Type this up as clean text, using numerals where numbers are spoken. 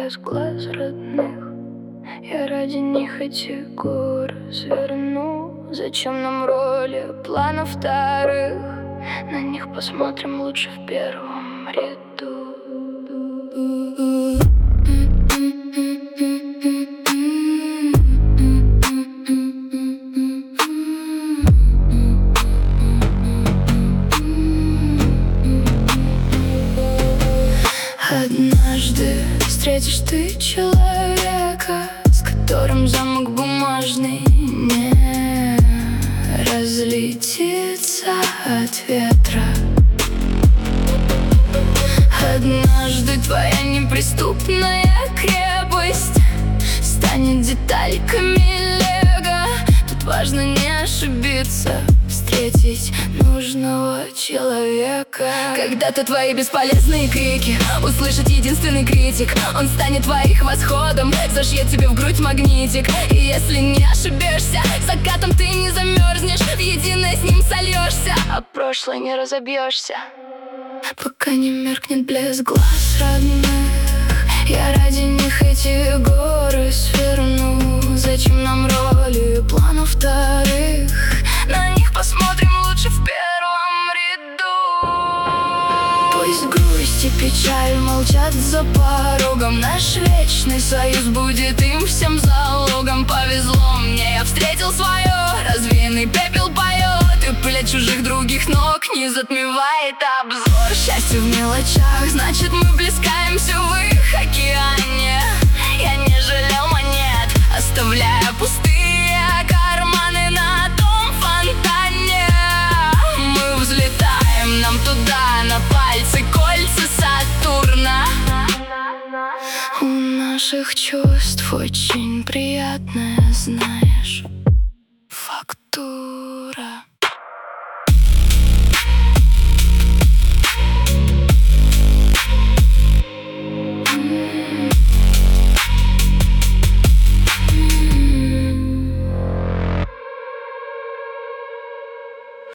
блеск глаз родных. Я ради них эти горы сверну. Зачем нам роли планов вторых? На них посмотрим лучше в первом ряду. Однажды встретишь ты человека, с которым замок бумажный не разлетится от ветра. Однажды твоя неприступная крепость станет детальками лего. Тут важно не ошибиться, встретить нужного человека. Когда-то твои бесполезные крики услышит единственный критик. Он станет твоим восходом, зашьет тебе в грудь магнитик. И если не ошибешься, закатом ты не замерзнешь, в единое с ним сольешься, а прошлое не разобьешься, пока не меркнет блеск глаз родных. Я ради них эти горы сверну. Зачем нам роли планов вторых? На них посмотрим лучше в первом ряду. Пусть грусть и печаль молчат за порогом. Наш вечный союз будет им всем залогом. Повезло мне, я встретил свое, развеянный пепел поет, и пыль от чужих других ног не затмевает обзор. Счастье в мелочах, значит мы плескаемся в их океане. Я не жалел монет, оставляя пустые карманы на том фонтане. Мы взлетаем, нам туда, на пальцы кольца Сатурна. У наших чувств очень приятное, знаешь.